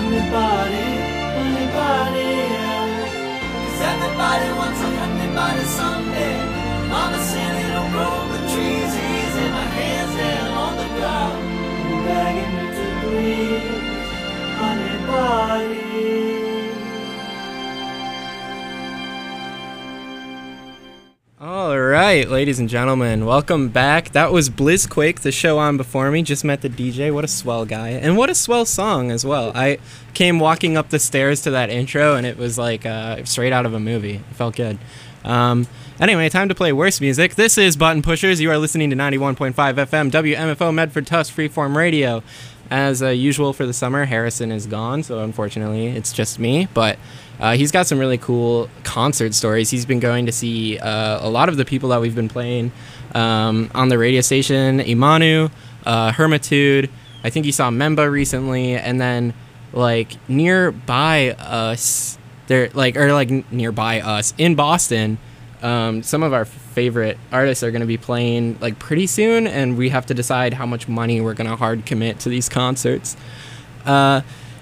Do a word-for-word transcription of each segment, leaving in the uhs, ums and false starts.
honey body, honey body, yeah. 'Cause everybody wants a honey body someday. Mama said it'll grow the trees, easy, my hands down on the ground. I'm begging you to please, honey body. All right, ladies and gentlemen, welcome back. That was Blizzquake, the show on before me. Just met the D J. What a swell guy. And what a swell song as well. I came walking up the stairs to that intro, and it was like uh, straight out of a movie. It felt good. Um, anyway, time to play worse music. This is Button Pushers. You are listening to ninety-one point five F M, W M F O Medford Tufts Freeform Radio. As uh, usual for the summer, Harrison is gone, so unfortunately it's just me. But uh, he's got some really cool concert stories. He's been going to see uh, a lot of the people that we've been playing um, on the radio station. Imanu, uh, Hermitude. I think he saw Memba recently, and then like nearby us, there like or like n- nearby us in Boston. Um, some of our favorite artists are going to be playing like pretty soon, and we have to decide how much money we're going to hard commit to these concerts. Uh,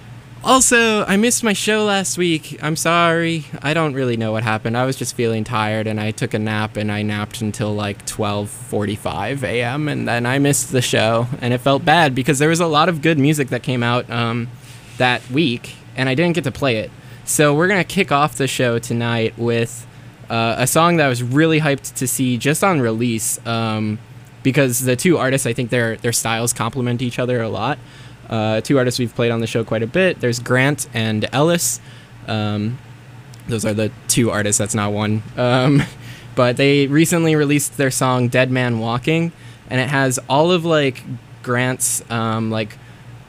also, I missed my show last week. I'm sorry. I don't really know what happened. I was just feeling tired, and I took a nap, and I napped until like twelve forty-five a.m., and then I missed the show, and it felt bad because there was a lot of good music that came out um, that week, and I didn't get to play it. So we're going to kick off the show tonight with Uh, a song that I was really hyped to see just on release, um, because the two artists, I think their their styles complement each other a lot. Uh, two artists we've played on the show quite a bit. There's Grant and Ellis. Um, those are the two artists. That's not one. Um, but they recently released their song "Dead Man Walking," and it has all of like Grant's um, like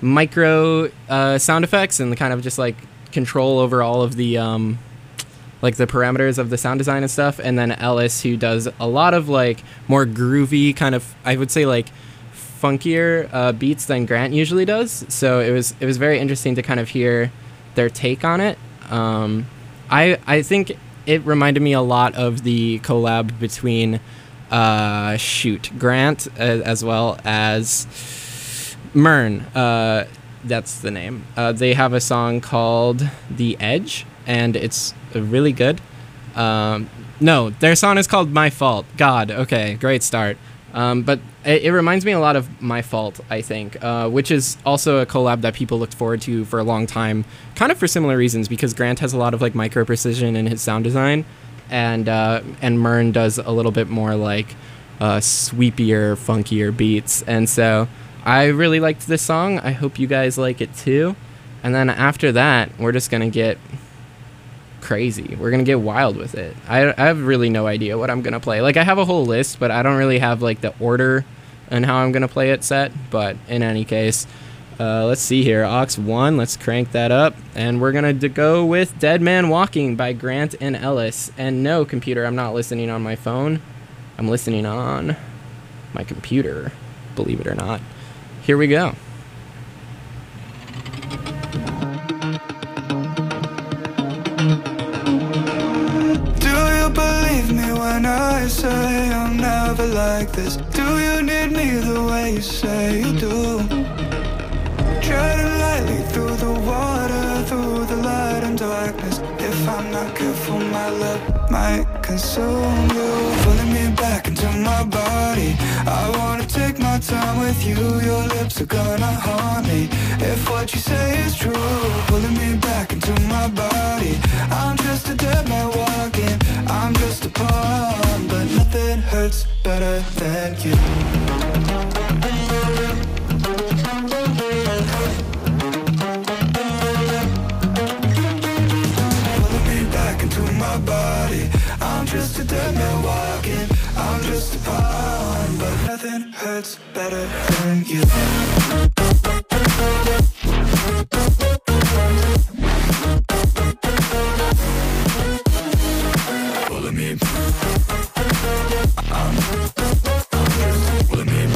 micro uh, sound effects and the kind of just like control over all of the um, like the parameters of the sound design and stuff, and then Ellis, who does a lot of like more groovy kind of, I would say like funkier uh, beats than Grant usually does. So it was it was very interesting to kind of hear their take on it. Um, I I think it reminded me a lot of the collab between uh, shoot Grant uh, as well as Mern. Uh, that's the name. Uh, they have a song called "The Edge," and it's really good. Um, no, their song is called "My Fault." God, okay, great start. Um, but it, it reminds me a lot of "My Fault," I think, uh, which is also a collab that people looked forward to for a long time, kind of for similar reasons, because Grant has a lot of like micro precision in his sound design, and uh, and Mern does a little bit more like uh, sweepier, funkier beats, and so I really liked this song. I hope you guys like it too. And then after that, we're just gonna get crazy. We're gonna get wild with it. I, I have really no idea what I'm gonna play. Like, I have a whole list, but I don't really have like the order and how I'm gonna play it set. But in any case, uh, let's see here. Aux one, let's crank that up, and we're gonna d- go with "Dead Man Walking" by Grant and Ellis. And no, computer, I'm not listening on my phone. I'm listening on my computer, believe it or not. Here we go. When I say I'm never like this, do you need me the way you say you do? Treading lightly through the water, through the light and darkness. If I'm not careful, my love might consume you. Pulling me back into my body, I wanna take my time with you. Your lips are gonna haunt me if what you say is true. Pulling me back into my body, I'm just a dead man walking. I'm just a pawn, but nothing hurts better than you. Pulling me back into my body, I'm just a dead man walking. I'm just a pawn, but nothing hurts better than you. Pulling me, I'm, I'm just pulling me.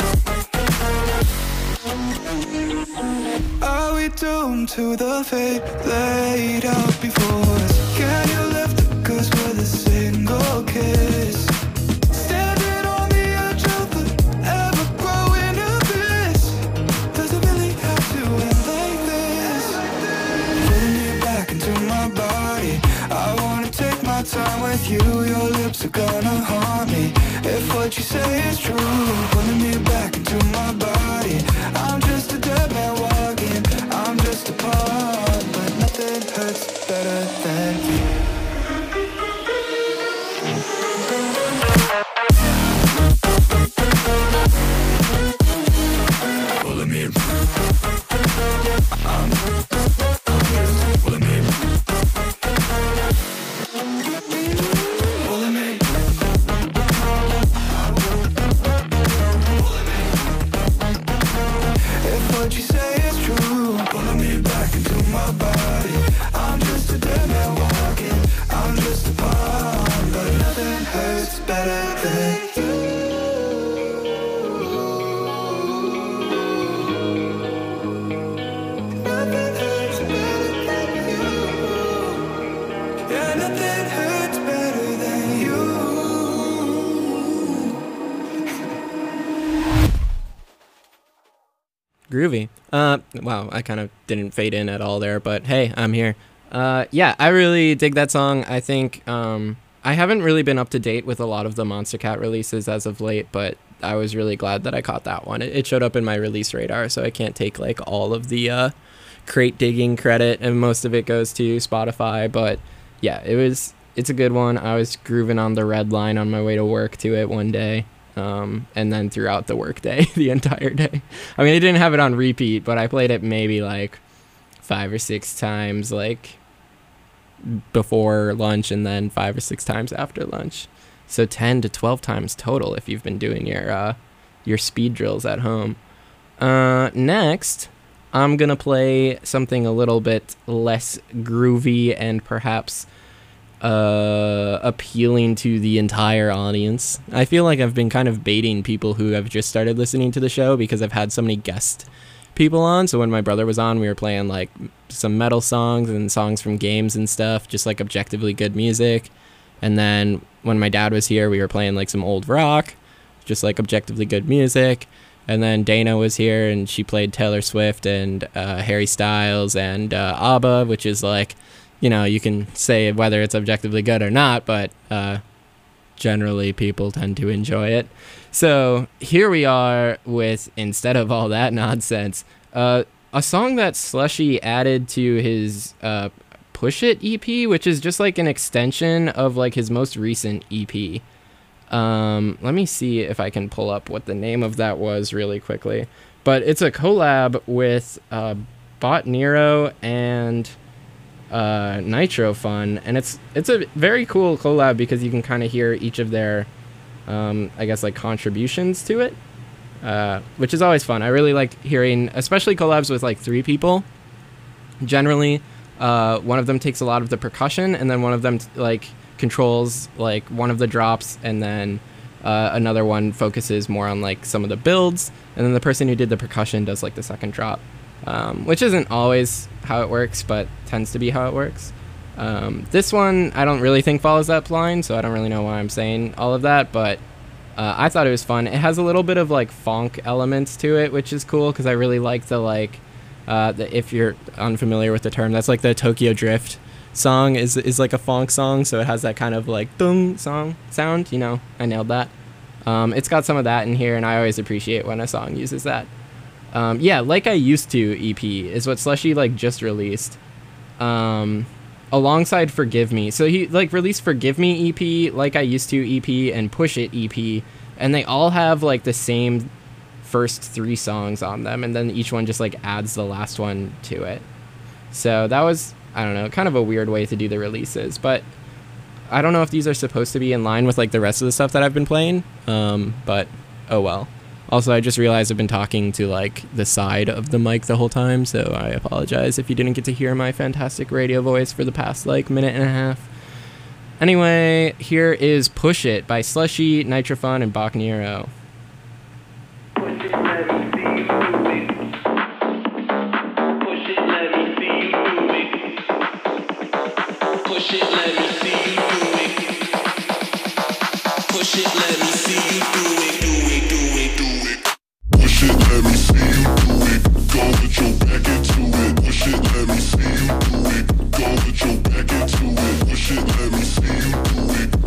Are we doomed to the fate laid out before us? Can you lift the curse with a single kiss? Standing on the edge of the ever-growing abyss. Does it really have to end like this? with you, your lips are gonna haunt me. If what you say is true, pulling me back into my body. I'm just a dead man walking, I'm just a pawn, but nothing hurts better than you. Pulling me, I'm, I'm just pulling me, pulling me. If what you say is true, pulling me back into my body. I'm just a dead man walking, I'm just a pawn, but nothing hurts better than you. Nothing hurts better than you. Yeah, nothing hurts better than you. Groovy. Uh, wow, I kind of didn't fade in at all there, but hey, I'm here. Uh, yeah, I really dig that song. I think um, I haven't really been up to date with a lot of the Monster Cat releases as of late, but I was really glad that I caught that one. It, it showed up in my release radar, so I can't take like all of the uh, crate digging credit, and most of it goes to Spotify. But yeah, it was. It's a good one. I was grooving on the red line on my way to work to it one day. Um, and then throughout the workday, the entire day. I mean, I didn't have it on repeat, but I played it maybe like five or six times, like before lunch, and then five or six times after lunch. So ten to twelve times total if you've been doing your uh, your speed drills at home. Uh, next, I'm gonna play something a little bit less groovy and perhaps uh appealing to the entire audience. I feel like I've been kind of baiting people who have just started listening to the show because I've had so many guest people on. So when my brother was on, we were playing like some metal songs and songs from games and stuff, just like objectively good music. And then when my dad was here, we were playing like some old rock, just like objectively good music. And then Dana was here and she played Taylor Swift and uh, Harry Styles and uh, ABBA, which is like, you know, you can say whether it's objectively good or not, but uh, generally people tend to enjoy it. So here we are with, instead of all that nonsense, uh, a song that Slushy added to his uh, Push It E P, which is just like an extension of like his most recent E P. Um, let me see if I can pull up what the name of that was really quickly. But it's a collab with uh, Bot Nero and uh Nitro Fun, and it's it's a very cool collab because you can kind of hear each of their um I guess like contributions to it, uh which is always fun. I really like hearing especially collabs with like three people. Generally uh one of them takes a lot of the percussion, and then one of them t- like controls like one of the drops, and then uh another one focuses more on like some of the builds, and then the person who did the percussion does like the second drop. Um, which isn't always how it works, but tends to be how it works. Um, this one, I don't really think follows that line, so I don't really know why I'm saying all of that, but uh, I thought it was fun. It has a little bit of like funk elements to it, which is cool, because I really like the like, uh, the, if you're unfamiliar with the term, that's like the Tokyo Drift song is is like a funk song, so it has that kind of like dung song sound, you know, I nailed that. Um, it's got some of that in here, and I always appreciate when a song uses that. Um, yeah, Like I Used To E P is what Slushy like just released, um, alongside Forgive Me. So he like released Forgive Me E P, Like I Used To E P, and Push It E P, and they all have like the same first three songs on them, and then each one just like adds the last one to it. So that was, I don't know, kind of a weird way to do the releases, but I don't know if these are supposed to be in line with like the rest of the stuff that I've been playing, um, but oh well. Also, I just realized I've been talking to, like, the side of the mic the whole time, so I apologize if you didn't get to hear my fantastic radio voice for the past, like, minute and a half. Anyway, here is Push It by Slushy, Nitro Fun, and Bach Nero. Push it, let me see you do it. Push it, let me see you do it. Push it, let me see you do it. Push it, let me see you do it. Do it, do it, do it. Push it, let me see you do it. Go with your back into it. Push it, let me see you do it. Go with your back into it. Push it, let me see you do it.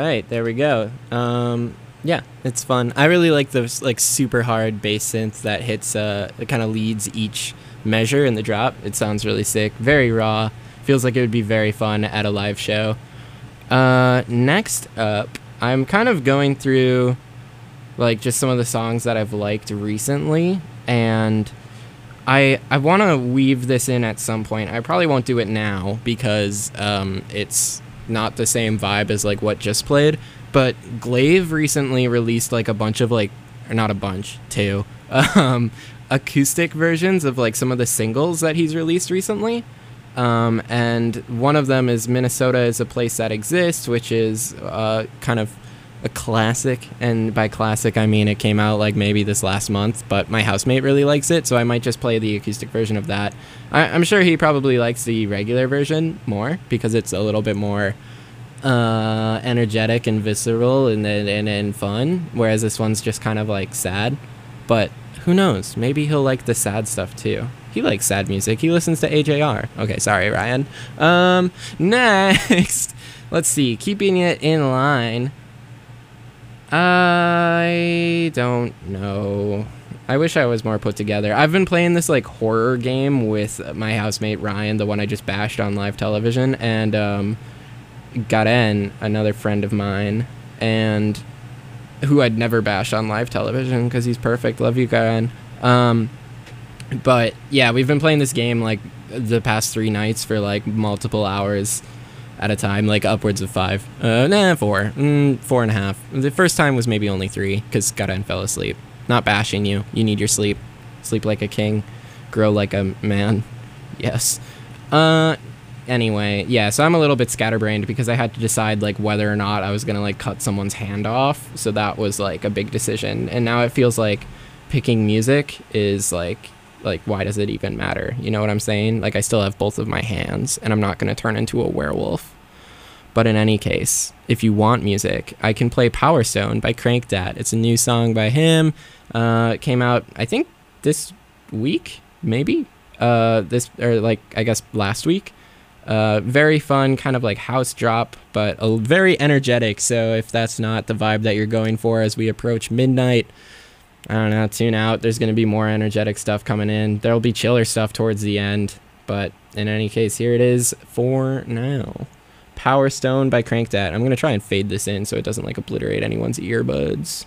right, there we go. Um, yeah, it's fun. I really like those like super hard bass synth that hits, uh, it kind of leads each measure in the drop. It sounds really sick, very raw. Feels like it would be very fun at a live show. Uh, next up, I'm kind of going through like just some of the songs that I've liked recently, and I I want to weave this in at some point. I probably won't do it now because um, it's not the same vibe as like what just played, but Glaive recently released like a bunch of like, or not a bunch, two, um, acoustic versions of like some of the singles that he's released recently. Um, and one of them is Minnesota is a Place That Exists, which is uh, kind of a classic. And by classic, I mean it came out like maybe this last month, but my housemate really likes it, so I might just play the acoustic version of that. I- I'm sure he probably likes the regular version more because it's a little bit more uh, energetic and visceral and, and, and fun, whereas this one's just kind of like sad. But who knows? Maybe he'll like the sad stuff too. He likes sad music. He listens to A J R. Okay, sorry, Ryan. Um, next, let's see. Keeping it in line. I don't know. I wish I was more put together. I've been playing this like horror game with my housemate Ryan, the one I just bashed on live television, and um, Garen, another friend of mine, and who I'd never bash on live television because he's perfect. Love you, Garen. Um, but yeah, we've been playing this game like the past three nights for like multiple hours at a time, like upwards of five. Uh, nah, four. Mm, four and a half. The first time was maybe only three because Garen fell asleep. Not bashing you. You need your sleep. Sleep like a king. Grow like a man. Yes. Uh... Anyway, yeah, so I'm a little bit scatterbrained because I had to decide like whether or not I was gonna like cut someone's hand off. So that was like a big decision. And now it feels like picking music is like, like why does it even matter? You know what I'm saying? Like I still have both of my hands and I'm not gonna turn into a werewolf. But in any case, if you want music, I can play Power Stone by Crank Dat. It's a new song by him. Uh, it came out, I think, this week, maybe? Uh, this, or like, I guess last week. Uh, very fun, kind of like house drop, but a, very energetic. So if that's not the vibe that you're going for as we approach midnight, I don't know, tune out. There's going to be more energetic stuff coming in. There'll be chiller stuff towards the end. But in any case, here it is for now. Power Stone by Crank Dat. I'm going to try and fade this in so it doesn't like obliterate anyone's earbuds.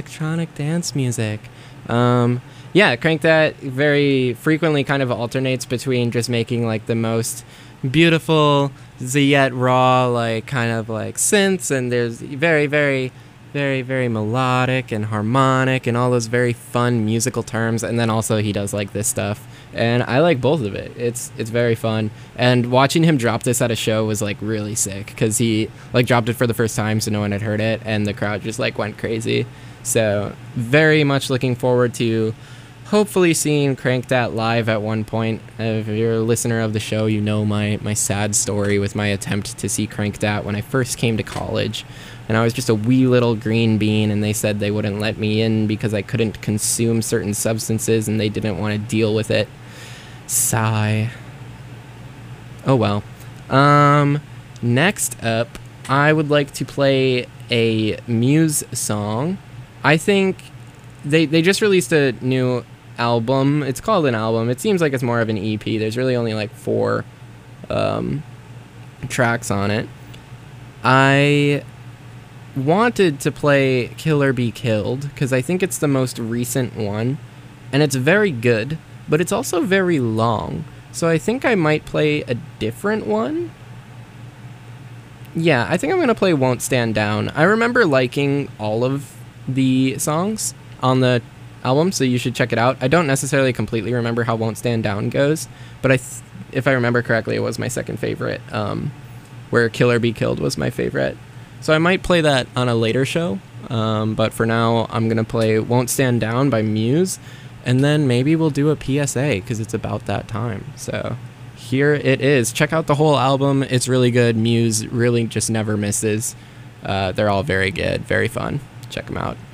electronic dance music. Um, yeah, Crank That very frequently kind of alternates between just making like the most beautiful, yet raw, like kind of like synths, and there's very, very, very, very melodic and harmonic and all those very fun musical terms. And then also he does like this stuff, and I like both of it. It's it's very fun, and watching him drop this at a show was like really sick because he like dropped it for the first time, so no one had heard it, and the crowd just like went crazy. So very much looking forward to hopefully seeing Crank That live at one point. If you're a listener of the show, you know my, my sad story with my attempt to see Crank That when I first came to college. And I was just a wee little green bean, and they said they wouldn't let me in because I couldn't consume certain substances and they didn't want to deal with it. Sigh. Oh well. Um, next up, I would like to play a Muse song. I think they they just released a new album. It's called an album. It seems like it's more of an E P. There's really only like four um, tracks on it. I wanted to play Killer Be Killed because I think it's the most recent one, and it's very good, but it's also very long. So I think I might play a different one. Yeah, I think I'm going to play Won't Stand Down. I remember liking all of the songs on the album, so you should check it out. I don't necessarily completely remember how Won't Stand Down goes, but I th- if I remember correctly, it was my second favorite, um, where Killer Be Killed was my favorite. So I might play that on a later show, um, but for now, I'm going to play Won't Stand Down by Muse, and then maybe we'll do a P S A, because it's about that time. So here it is. Check out the whole album. It's really good. Muse really just never misses. Uh, they're all very good, very fun. Check them out.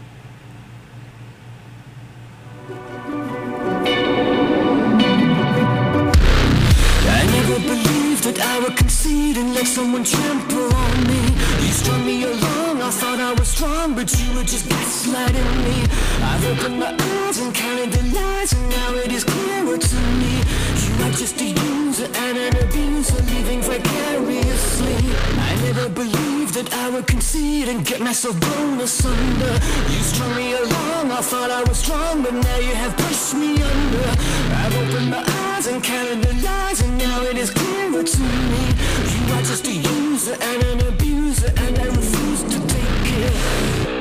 I never believed that I would concede and let someone trample on me. You strung me along, I thought I was strong, but you were just gaslighting me. I've opened my eyes and counted the lies, and now it is clearer to me. You are just a user and an abuser, living vicariously. I never believed that I would concede and get myself blown asunder. You strung me along, I thought I was strong, but now you have pushed me under. I've opened my eyes and counted the lies, and now it is clearer to me. You are just a user and an abuser, and I refuse to take it.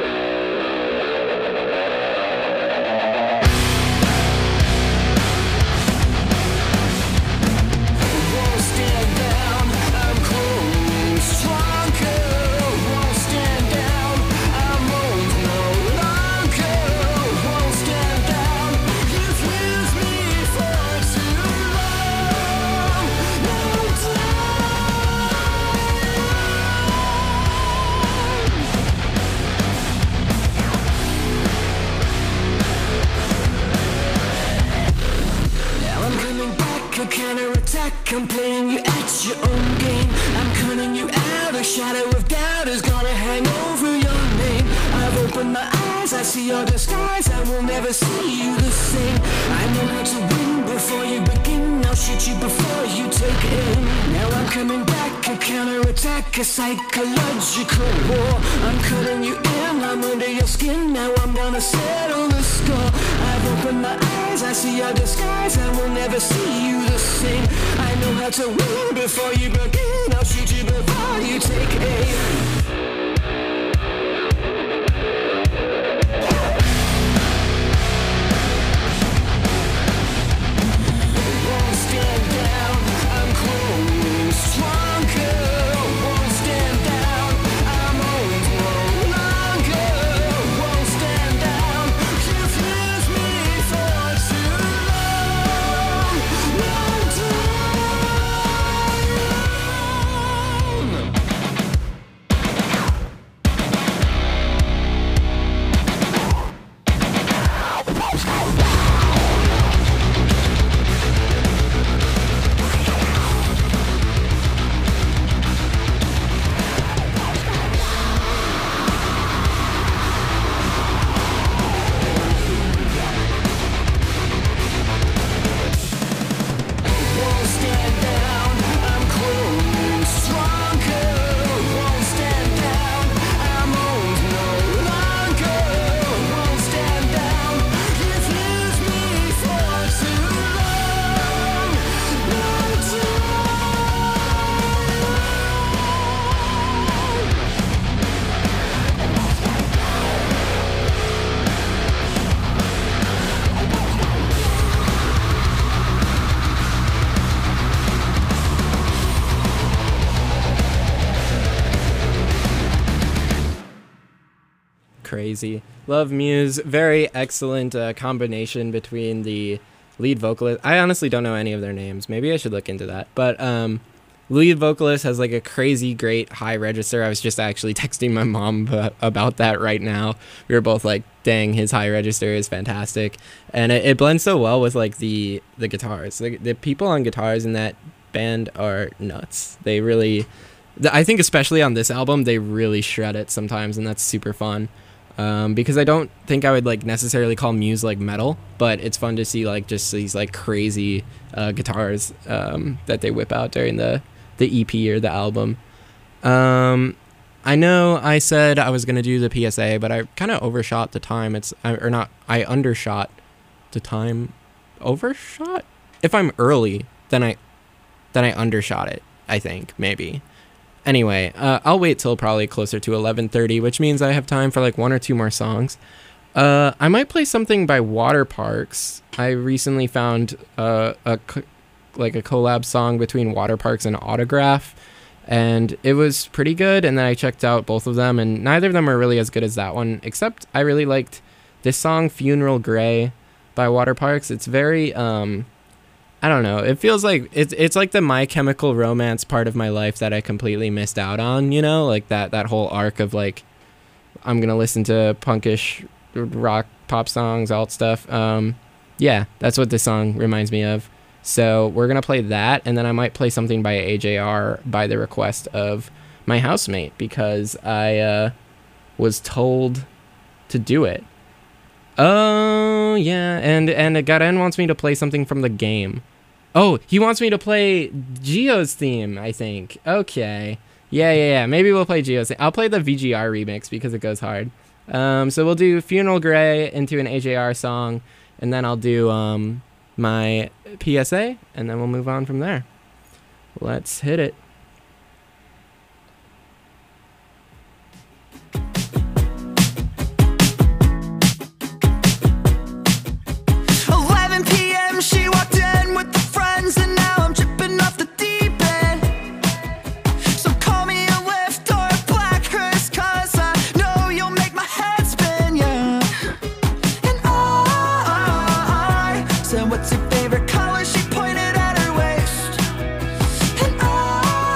Counter-attack, I'm playing you at your own game. I'm cutting you out, a shadow of doubt is gonna hang over your name. I've opened my eyes, I see your disguise, I will never see you the same. I know how to win before you begin, I'll shoot you before you take aim. Now I'm coming back, a counter-attack, a psychological war. I'm cutting you in, I'm under your skin, now I'm gonna settle the score. I've opened my eyes, I see your disguise, I will never see you the same. I know how to win before you begin, I'll shoot you before you take aim. crazy. Love Muse. Very excellent uh, combination between the lead vocalist. I honestly don't know any of their names. Maybe I should look into that. But um, lead vocalist has like a crazy great high register. I was just actually texting my mom b- about that right now. We were both like, dang, his high register is fantastic. And it, it blends so well with like the, the guitars. The, the people on guitars in that band are nuts. They really... I think especially on this album, they really shred it sometimes, and that's super fun. Um, because I don't think I would like necessarily call Muse like metal, but it's fun to see like just these like crazy uh, guitars um, that they whip out during the, the E P or the album. Um, I know I said I was gonna do the P S A, but I kind of overshot the time. It's or not. I undershot the time. Overshot? If I'm early, then I then I undershot it. I think maybe. Anyway, uh, I'll wait till probably closer to eleven thirty, which means I have time for like one or two more songs. Uh, I might play something by Waterparks. I recently found uh, a co- like a collab song between Waterparks and Autograph, and it was pretty good. And then I checked out both of them, and neither of them are really as good as that one, except I really liked this song, Funeral Grey by Waterparks. It's very... Um, I don't know. It feels like it's it's like the My Chemical Romance part of my life that I completely missed out on, you know, like that that whole arc of like I'm gonna listen to punkish rock pop songs, alt stuff. Um, yeah, that's what this song reminds me of. So we're gonna play that, and then I might play something by A J R by the request of my housemate because I uh, was told to do it. Oh yeah, and and Garen wants me to play something from the game. Oh, he wants me to play Geo's theme, I think. Okay. Yeah, yeah, yeah. Maybe we'll play Geo's theme. I'll play the V G R remix because it goes hard. Um, so we'll do Funeral Grey into an A J R song, and then I'll do um, my P S A, and then we'll move on from there. Let's hit it. What's your favorite color? She pointed at her waist. And I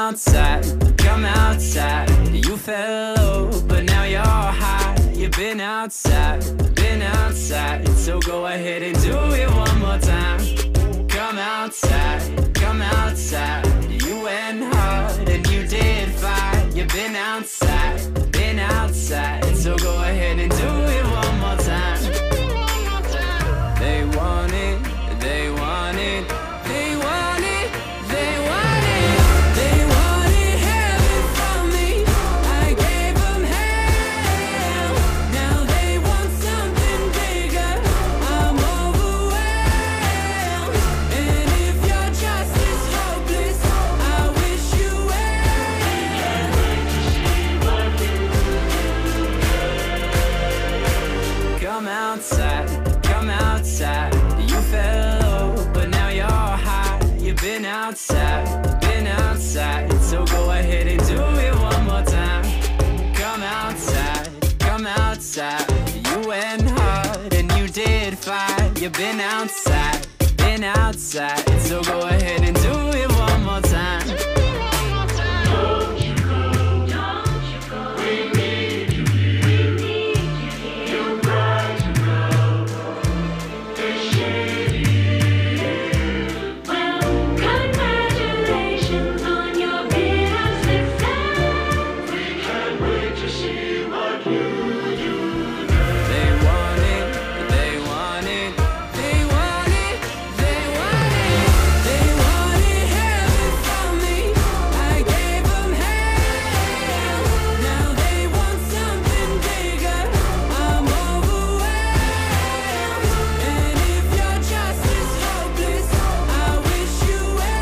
outside, come outside. You fell low, but now you're high. You've been outside, been outside. So go ahead and do it one more time. Come outside, come outside. You went hard and you did fine. You've been outside, been outside. So go ahead and do it one more time. They want it, they want it, they want it, they want it. They wanted heaven from me. I gave them hell. Now they want something bigger. I'm overwhelmed. And if your trust is hopeless, I wish you well. Come outside, come outside. You fell low, but now you're high. You've been outside, been outside. So go ahead and do it one more time. Come outside, come outside. You went hard and you did fine. You've been outside, been outside. So go ahead and do it one more time. Congratulations on your bit of success. They want it, they want it, they want it, they want it. They wanted heaven from me. I gave them hell. Now they want something bigger. I'm overwhelmed. And if your trust is hopeless, I wish you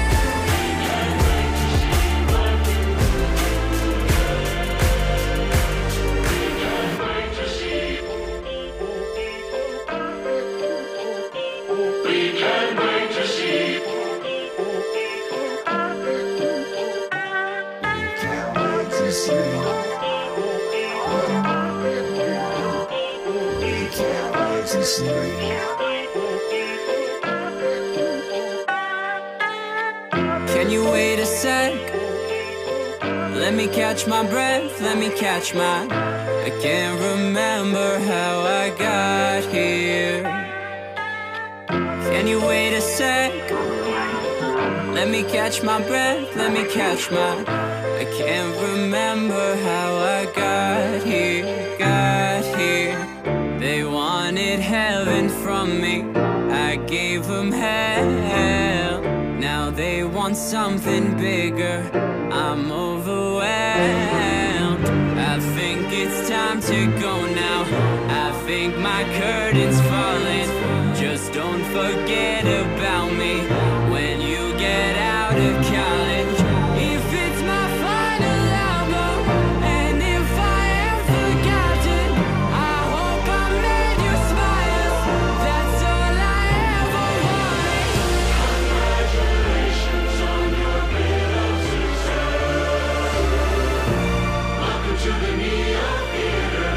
Can you wait a sec? Let me catch my breath, let me catch my. I can't remember how I got here. Can you wait a sec? Let me catch my breath, let me catch my. I can't remember how I got here, got here. They wanted heaven from me. I gave them hell. Now they want something bigger. I'm overwhelmed. I think it's time to go now. I think my curtain's falling. Just don't forget about me when you get out of college. If it's my final album, and if I am forgotten, I hope I made you smile. That's all I ever wanted. Congratulations on your bit of success. Welcome to the Neon Theater.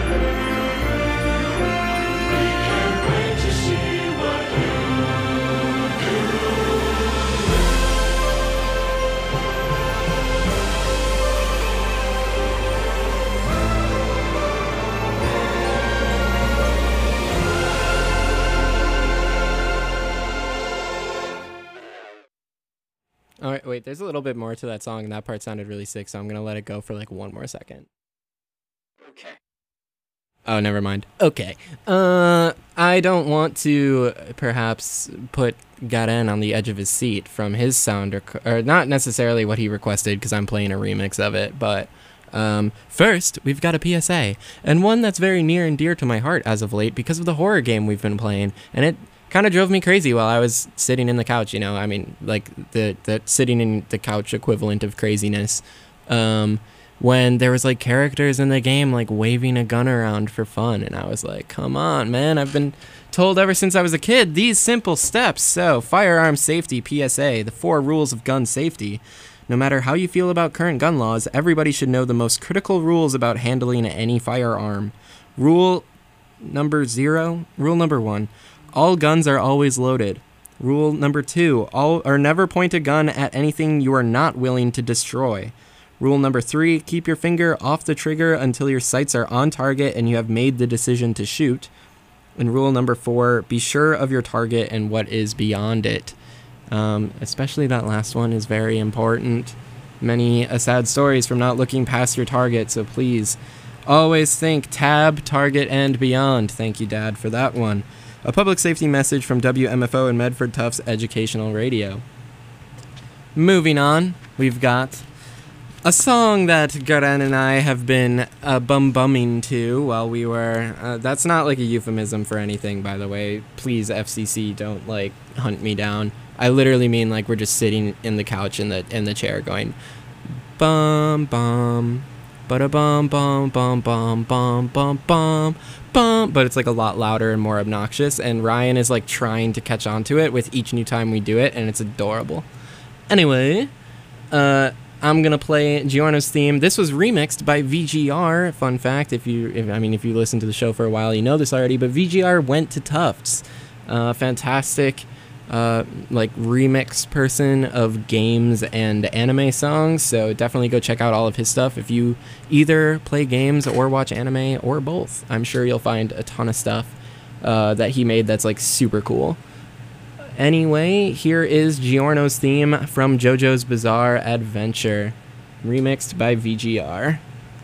We can't wait to see what you All right, wait, there's a little bit more to that song, and that part sounded really sick, so I'm going to let it go for like one more second. Okay. Oh, never mind. Okay. Uh, I don't want to perhaps put Garen on the edge of his seat from his sound, or, or not necessarily what he requested, because I'm playing a remix of it, but um, first, we've got a P S A, and one that's very near and dear to my heart as of late because of the horror game we've been playing, and it kind of drove me crazy while I was sitting in the couch, you know, I mean, like, the, the sitting in the couch equivalent of craziness, um, when there was, like, characters in the game, like, waving a gun around for fun, and I was like, come on, man, I've been told ever since I was a kid, these simple steps. So, firearm safety P S A, the four rules of gun safety. No matter how you feel about current gun laws, everybody should know the most critical rules about handling any firearm. Rule number zero, rule number one, all guns are always loaded. Rule number two, all or never point a gun at anything you are not willing to destroy. Rule number three, keep your finger off the trigger until your sights are on target and you have made the decision to shoot. And rule number four, be sure of your target and what is beyond it. Um, especially that last one is very important. Many uh, sad stories from not looking past your target, so please always think tab, target, and beyond. Thank you, Dad, for that one. A public safety message from W M F O and Medford Tufts Educational Radio. Moving on, we've got a song that Garan and I have been uh, bum-bumming to while we were... Uh, that's not like a euphemism for anything, by the way. Please, F C C, don't, like, hunt me down. I literally mean, like, we're just sitting in the couch in the in the chair going... Bum, bum, ba-da-bum, bum, bum, bum, bum, bum, bum, bum. But it's, like, a lot louder and more obnoxious, and Ryan is, like, trying to catch on to it with each new time we do it, and it's adorable. Anyway, uh... I'm gonna play Giorno's theme. This was remixed by V G R. Fun fact, if you, if, I mean, if you listen to the show for a while, you know this already. But V G R went to Tufts. Uh, fantastic, uh, like remix person of games and anime songs. So definitely go check out all of his stuff if you either play games or watch anime or both. I'm sure you'll find a ton of stuff uh, that he made that's like super cool. Anyway, here is Giorno's theme from JoJo's Bizarre Adventure, remixed by V G R.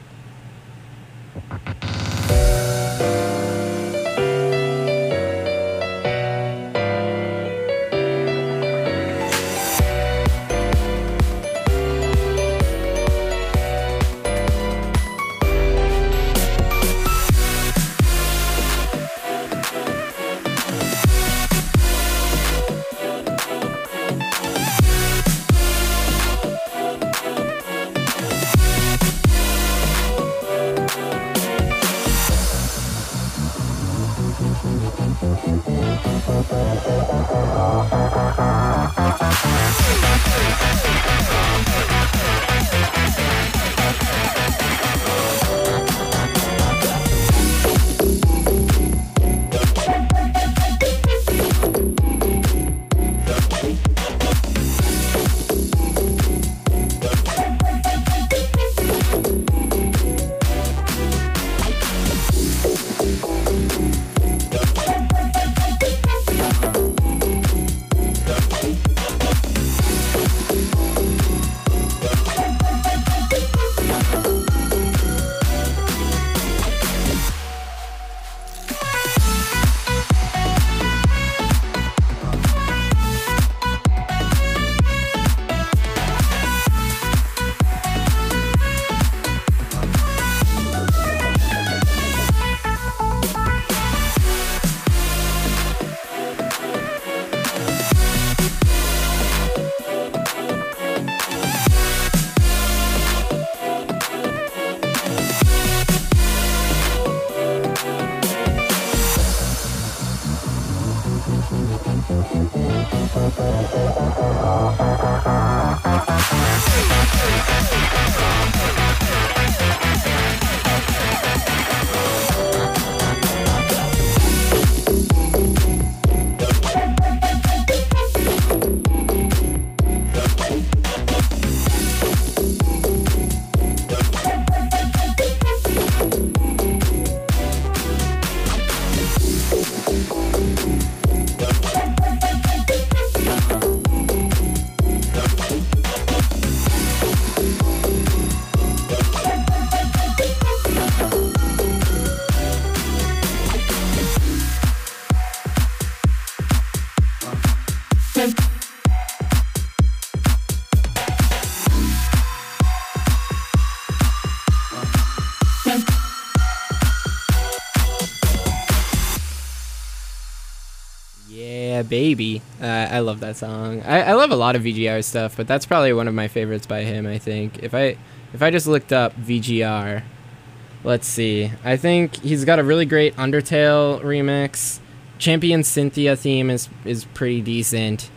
Yeah, baby. Uh, I love that song. I, I love a lot of V G R stuff, but that's probably one of my favorites by him, I think. If I if I just looked up V G R, let's see. I think he's got a really great Undertale remix. Champion Cynthia theme is, is pretty decent.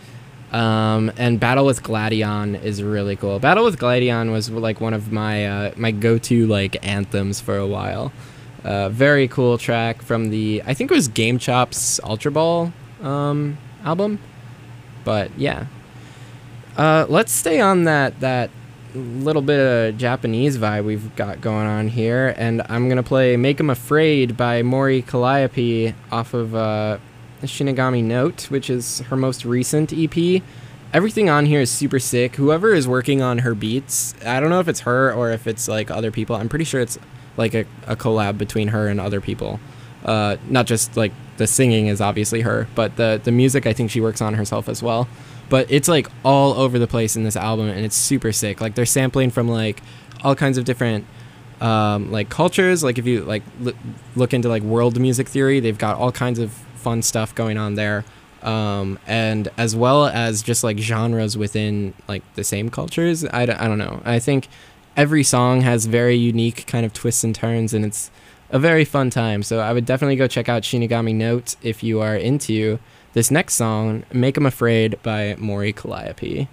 Um, and Battle with Gladion is really cool. Battle with Gladion was like one of my uh, my go-to like anthems for a while. Uh, very cool track from the, I think it was Game Chop's Ultra Ball um, album. But yeah, uh, let's stay on that that little bit of Japanese vibe we've got going on here, and I'm gonna play "Make 'Em Afraid" by Mori Calliope off of uh, Shinigami Note, which is her most recent E P. Everything on here is super sick. Whoever is working on her beats, I don't know if it's her or if it's like other people. I'm pretty sure it's like a, a collab between her and other people. Uh, not just like the singing is obviously her, but the the music I think she works on herself as well. But it's like all over the place in this album, and it's super sick. Like they're sampling from like all kinds of different um, like cultures. Like if you like l- look into like world music theory, they've got all kinds of fun stuff going on there. Um, and as well as just like genres within like the same cultures. I, d- I don't know. I think every song has very unique kind of twists and turns, and it's a very fun time. So I would definitely go check out Shinigami Note if you are into this next song, "Make 'Em Afraid" by Mori Calliope.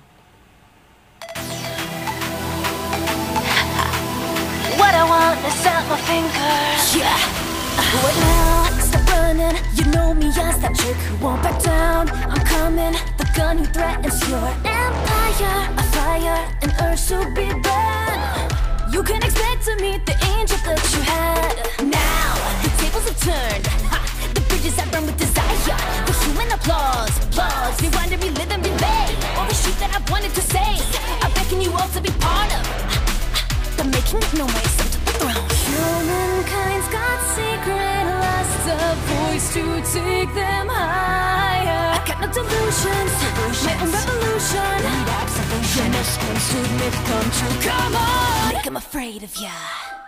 What I want is out my fingers. Yeah. What now? Stop running. You know me as that chick who won't back down. I'm coming. The gun who threatens your empire. A fire, an earth to be burned. You can expect to meet the angel that you had. Now the tables have turned. Ha, the bridges have burned with desire. The human applause, applause. Rewind and relive and relay all the shit that I've wanted to say. I beckon you all to be part of the making of no way up to the throne. Humankind's got secret lust, a voice to take them higher. I got no delusions, my own revolution. Need absolution, misconstrued, myth come true. Come on, make 'em afraid of ya.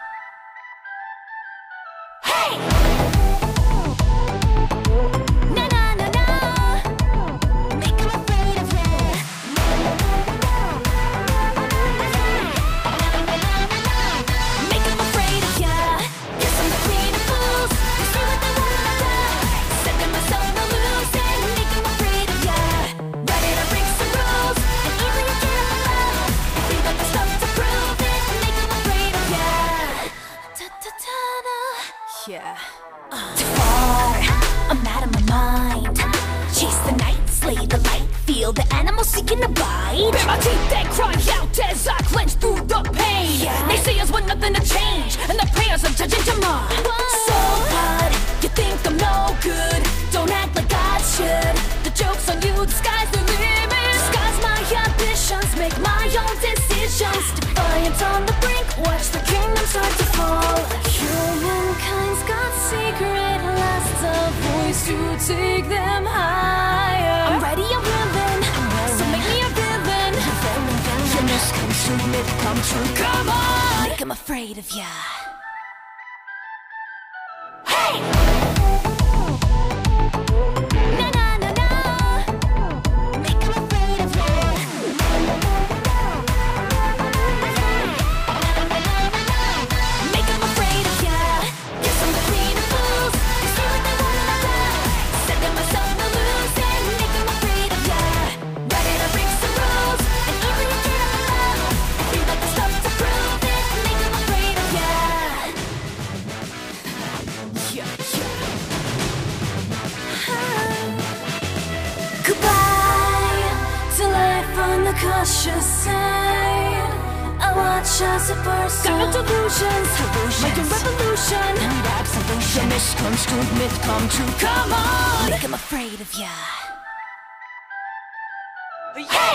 Hey! Na na na na, make 'em afraid of ya. Make 'em afraid of ya. Yes, I'm the queen of fools. You see what they wanna do. Setting myself no loose and make 'em afraid of ya. Write it, I break some rules, and even you can't allow. If you got the stuff to prove it, make 'em afraid of ya. Ta ta ta da. Yeah. Too far, I'm out of my mind. Chase the night, slay the light, feel the animal seeking a bite. Bare my teeth that cry out as I clench through the pain. Yeah. Naysayers want nothing to change, and the prayers of judging tomorrow. So what? You think I'm no good? Don't act like I should. The joke's on you, the sky's the limit. Disguise my ambitions, make my own decisions. Defiant on the brink, watch the kingdom start to fall. Humankind's got secret lust, a voice to take them higher. I'm ready, I'm willing, so make me a villain. Your misconstrued myth come true. Come on, make 'em afraid of ya. Hey! Na na na na, make 'em afraid of ya. Make 'em afraid of ya. Yes, I'm the queen of fools. You see what they wanna do. Setting myself no loose and make 'em afraid of ya. Write it, I break some rules, and even you can't allow. If you got the stuff to prove it, make 'em afraid of ya. Yeah, yeah. Goodbye to life on the cautious side. I watch as it bursts. Got no delusions, make a revolution. Need absolution, misconstrued myth come true. Come on, make 'em afraid of ya. Yeah!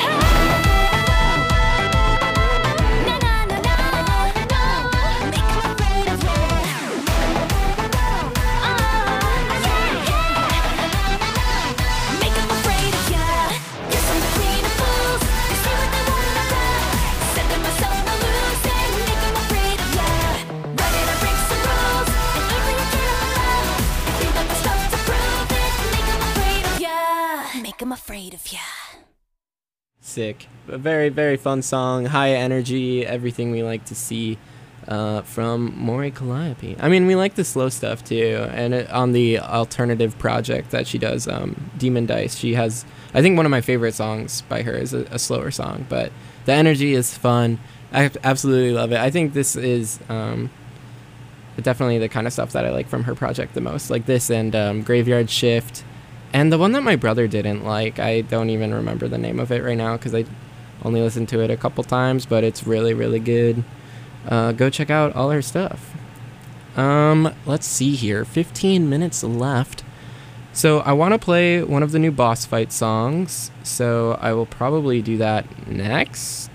Na na na na, make 'em afraid of ya. Make 'em afraid of ya. Yes, I'm the queen of fools. You see what they wanna do. Setting myself no loose and make 'em afraid of ya. Write it, I break some rules, and even you can't allow. If you got the stuff to prove it, make 'em afraid of ya. Make 'em afraid of ya. Sick. A very, very fun song. High energy. Everything we like to see uh, from Mori Calliope. I mean, we like the slow stuff too. And it, on the alternative project that she does, um, Demon Dice, she has, I think one of my favorite songs by her is a, a slower song. But the energy is fun. I absolutely love it. I think this is um, definitely the kind of stuff that I like from her project the most. Like this and um, Graveyard Shift. And the one that my brother didn't like, I don't even remember the name of it right now because I Only listened to it a couple times, but it's really, really good. Uh, go check out all her stuff. Um, let's see here. fifteen minutes left. So I want to play one of the new Boss Fight songs. So I will probably do that next.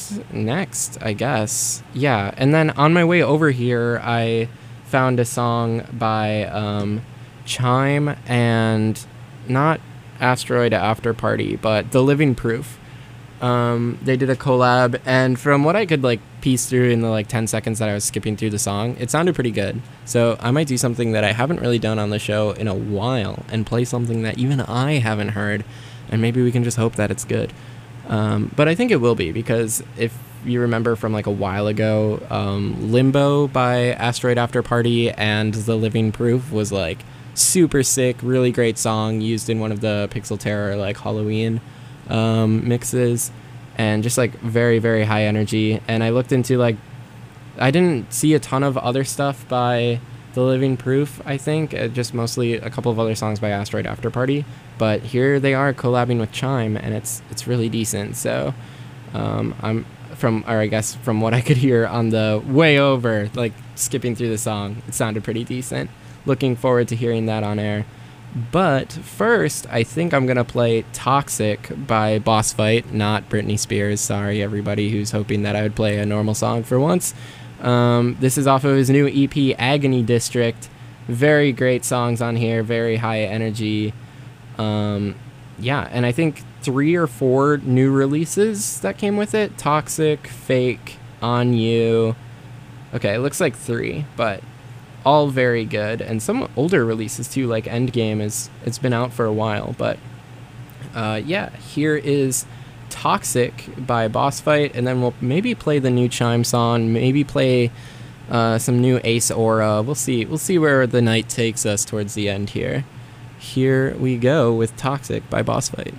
Next, I guess. Yeah, and then on my way over here, I found a song by um, Chime and not Asteroid After Party, but The Living Proof. Um, they did a collab, and from what I could like piece through in the like ten seconds that I was skipping through the song, it sounded pretty good. So I might do something that I haven't really done on the show in a while and play something that even I haven't heard, and maybe we can just hope that it's good. Um, but I think it will be, because if you remember from like a while ago, um, Limbo by Asteroid After Party and The Living Proof was like super sick, really great song used in one of the Pixel Terror like Halloween um, mixes, and just like very, very high energy. And I looked into like, I didn't see a ton of other stuff by The Living Proof, I think, uh, just mostly a couple of other songs by Asteroid After Party. But here they are collabing with Chime, and it's it's really decent. So um, I'm from, or I guess from what I could hear on the way over, like skipping through the song, it sounded pretty decent. Looking forward to hearing that on air. But first, I think I'm gonna play Toxic by Boss Fight, not Britney Spears. Sorry, everybody who's hoping that I would play a normal song for once. Um, this is off of his new E P, Agony District. Very great songs on here, very high energy. Um, yeah, and I think three or four new releases that came with it. Toxic, Fake, On You. Okay, it looks like three, but all very good. And some older releases too, like Endgame is, it's been out for a while, but uh, yeah, here is Toxic by Boss Fight, and then we'll maybe play the new Chime song, maybe play uh, some new Ace Aura. We'll see. We'll see where the night takes us towards the end here. Here we go with Toxic by Boss Fight.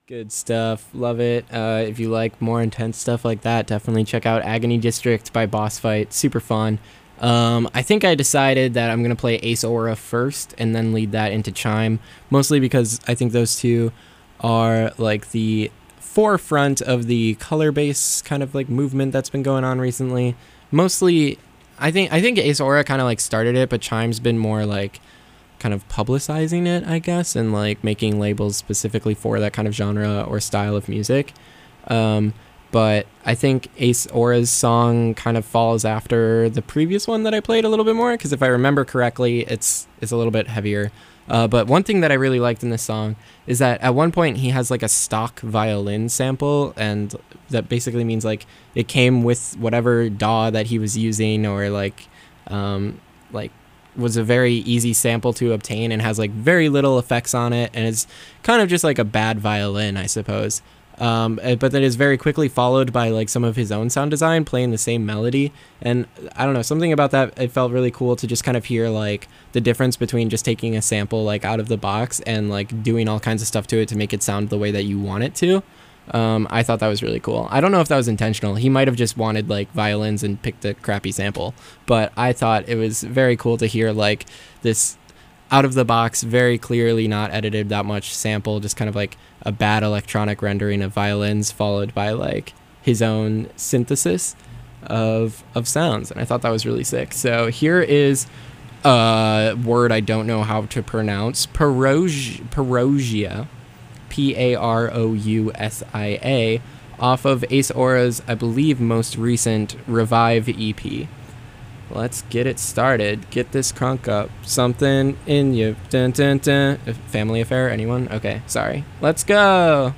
Good stuff. Love it. Uh, if you like more intense stuff like that, definitely check out Agony District by Boss Fight. Super fun. Um, I think I decided that I'm going to play Ace Aura first and then lead that into Chime, mostly because I think those two are like the forefront of the color bass kind of like movement that's been going on recently. Mostly, I think I think Ace Aura kind of like started it, but Chime's been more like kind of publicizing it, I guess, and like making labels specifically for that kind of genre or style of music. Um, but I think Ace Aura's song kind of falls after the previous one that I played a little bit more, because if I remember correctly, it's it's a little bit heavier. Uh, but one thing that I really liked in this song is that at one point he has like a stock violin sample, and that basically means like it came with whatever D A W that he was using, or like um, like was a very easy sample to obtain and has like very little effects on it, and it's kind of just like a bad violin, I suppose. Um, uh, but that is very quickly followed by like some of his own sound design playing the same melody, and I don't know, something about that, it felt really cool to just kind of hear like the difference between just taking a sample like out of the box and like doing all kinds of stuff to it to make it sound the way that you want it to. Um, I thought that was really cool. I don't know if that was intentional. He might have just wanted like violins and picked a crappy sample, but I thought it was very cool to hear like this out of the box, very clearly not edited that much sample, just kind of like a bad electronic rendering of violins followed by like his own synthesis of of sounds, and I thought that was really sick. So here is a word I don't know how to pronounce, Perousia, Perousia, P A R O U S I A, off of Ace Aura's, I believe, most recent Revive E P. Let's get it started. Get this crunk up. Something in you. Dun, dun, dun. Family Affair? Anyone? Okay, sorry. Let's go!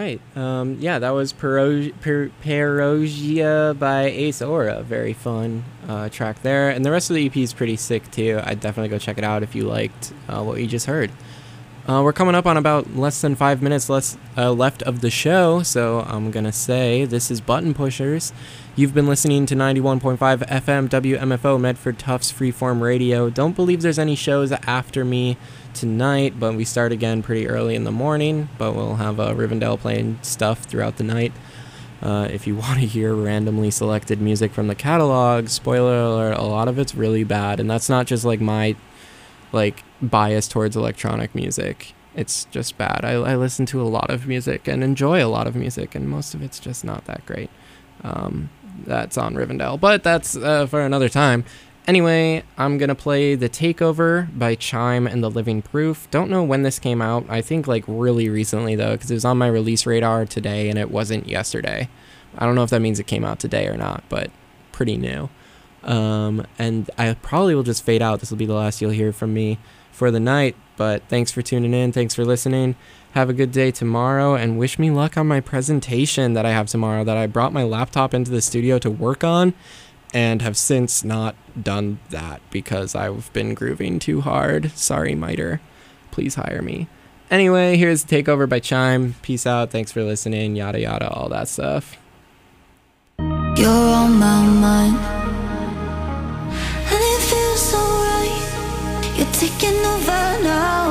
right. Um, yeah, that was Pero- per- Perogia by Ace Aura. Very fun uh, track there. And the rest of the E P is pretty sick, too. I'd definitely go check it out if you liked uh, what you just heard. Uh, we're coming up on about less than five minutes less, uh, left of the show, so I'm going to say this is Button Pushers. You've been listening to ninety-one point five F M W M F O Medford Tufts Freeform Radio. Don't believe there's any shows after me tonight, but we start again pretty early in the morning, but we'll have uh, Rivendell playing stuff throughout the night. Uh, if you want to hear randomly selected music from the catalog, spoiler alert, a lot of it's really bad, and that's not just like my like bias towards electronic music. It's just bad. I, I listen to a lot of music and enjoy a lot of music, and most of it's just not that great. Um, that's on Rivendell, but that's uh, for another time. Anyway, I'm gonna play The Takeover by Chime and The Living Proof. Don't know when this came out. I think like really recently though, because it was on my release radar today and it wasn't yesterday. I don't know if that means it came out today or not, but pretty new. Um, and I probably will just fade out. This will be the last you'll hear from me for the night, but thanks for tuning in. Thanks for listening. Have a good day tomorrow, and wish me luck on my presentation that I have tomorrow that I brought my laptop into the studio to work on and have since not done that because I've been grooving too hard. Sorry, Miter. Please hire me. Anyway, here's Takeover by Chime. Peace out. Thanks for listening. Yada, yada, all that stuff. You're on my mind. And it feels so right. You're taking over now.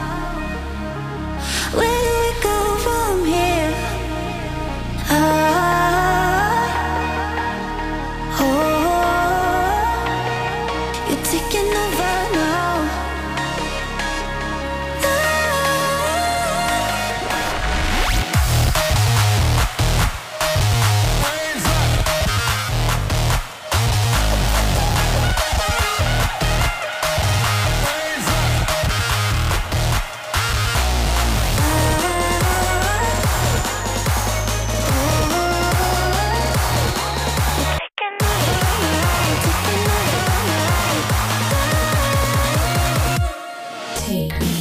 Where do we go from here? Ah, oh, you're taking over now. Take